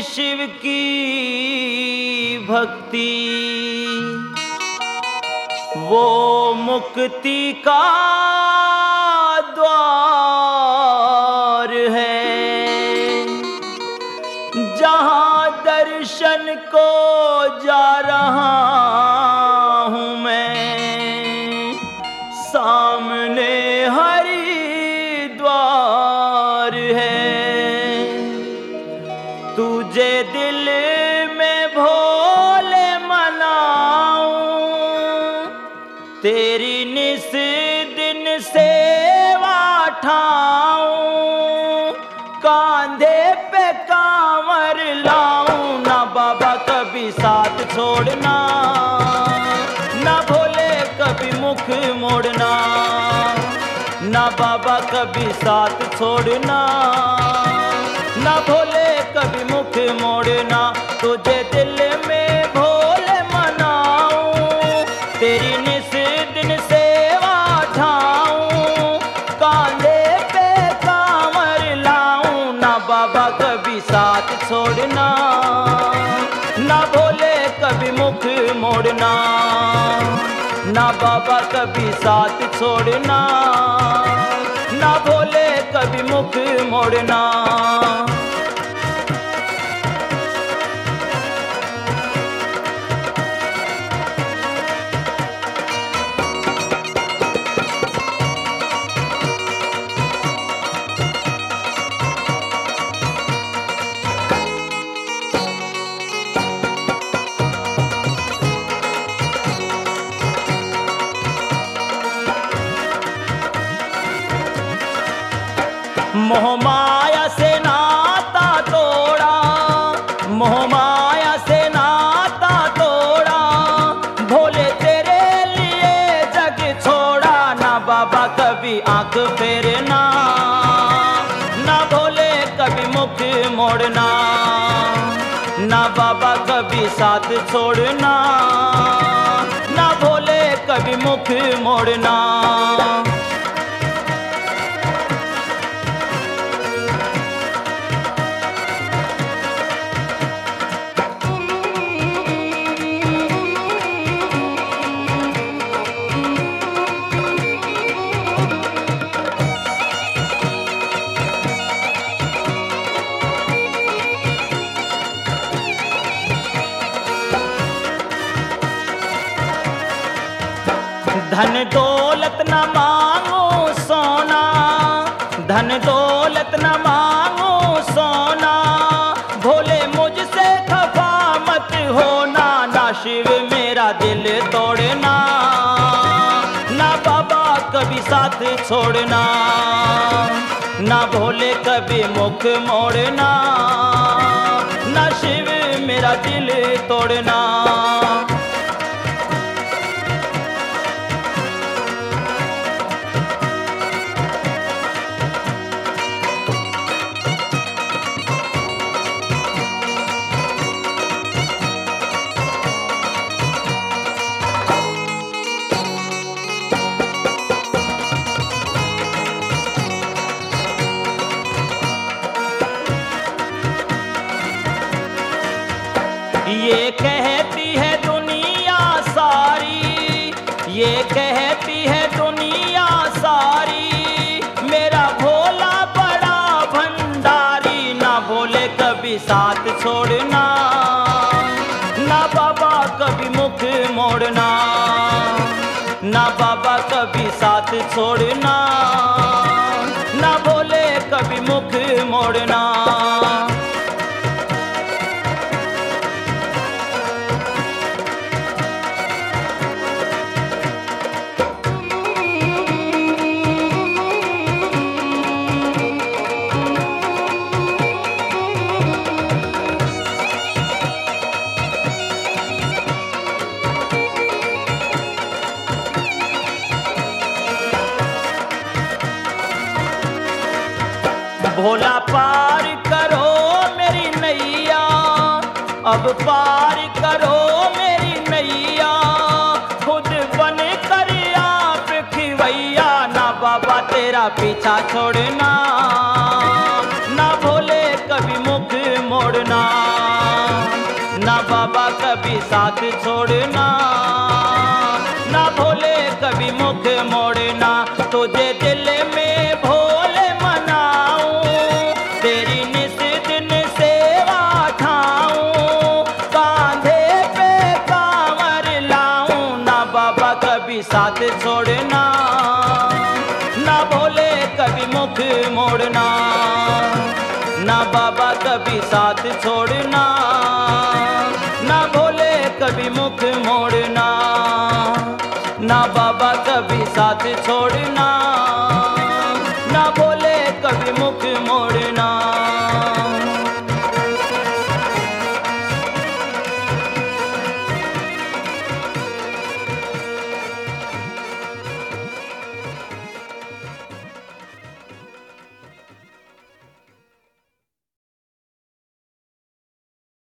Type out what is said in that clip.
शिव की भक्ति वो मुक्ति का द्वार है। जहाँ दर्शन को जा रहा हूँ मैं, सामने हरिद्वार है। तुझे दिल में भोले मनाऊं, तेरी निस दिन सेवा ठाऊं, कांधे पे कांवर लाऊं। ना बाबा कभी साथ छोड़ना, ना भोले कभी मुख मोड़ना। ना बाबा कभी साथ छोड़ना, ना भोले कभी मुख मोड़ना। तुझे दिल में भोले मनाऊं, तेरी निस दिन सेवा ठाऊं, कांधे पे कांवर लाऊं। ना बाबा कभी साथ छोड़ना, ना भोले कभी मुख मोड़ना। ना बाबा कभी साथ छोड़ना, ना भोले कभी मुख मोड़ना। मोह माया से नाता तोड़ा, मोह माया से नाता तोड़ा, भोले तेरे लिए जग छोड़ा। ना बाबा कभी आंख फेरना, ना भोले कभी मुख मोड़ना। ना बाबा कभी साथ छोड़ना, ना भोले कभी मुख मोड़ना। धन दौलत न मांगो सोना, धन दौलत न मांगो सोना, भोले मुझसे खफा मत होना। ना शिव मेरा दिल तोड़ना, ना बाबा कभी साथ छोड़ना। ना भोले कभी मुख मोड़ना, ना शिव मेरा दिल तोड़ना। ये कहती है दुनिया सारी, ये कहती है दुनिया सारी, मेरा भोला बड़ा भंडारी। ना भोले कभी साथ छोड़ना, ना बाबा कभी मुख मोड़ना। ना बाबा कभी साथ छोड़ना, ना भोले कभी मुख मोड़ना। भोला पार करो मेरी नैया, अब पार करो मेरी नैया। खुद बन कर आप खिवैया, ना बाबा तेरा पीछा छोड़ना, ना भोले कभी मुख मोड़ना। बाबा कभी साथ छोड़ना, ना भोले कभी मुख मोड़ना। तुझे दिल में भोले मनाऊं, तेरी निस दिन सेवा ठाऊं, कांधे पे कांवर लाऊं। ना बाबा कभी साथ छोड़ना, ना भोले कभी मुख मोड़ना। ना बाबा कभी साथ छोड़ना, ना भोले कभी मुख मोड़ना। ना बाबा कभी साथ छोड़ना।